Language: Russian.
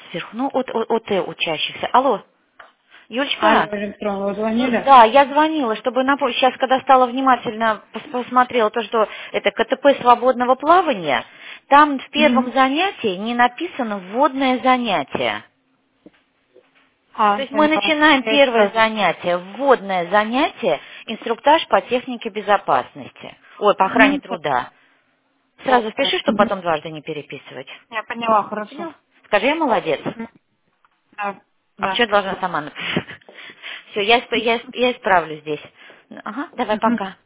Сверху. Ну, от учащихся. Алло, Алло, Юлечка? электронно, вы звонили? Да, я звонила, чтобы напомнить. Сейчас, когда стала внимательно посмотрела то, что это КТП свободного плавания, там в первом Мгм. занятии не написано вводное занятие. То есть мы Поняла. начинаем Я первое сейчас... занятие, вводное занятие, инструктаж по технике безопасности. Ой, по охране труда. Сразу впиши, чтобы Мгм. потом дважды не переписывать. Я поняла, хорошо. Поняла? Скажи, я молодец. Мгм. Да, А почему да. я должна сама написать? Все, я исправлю здесь. Ага, давай, Мгм. пока.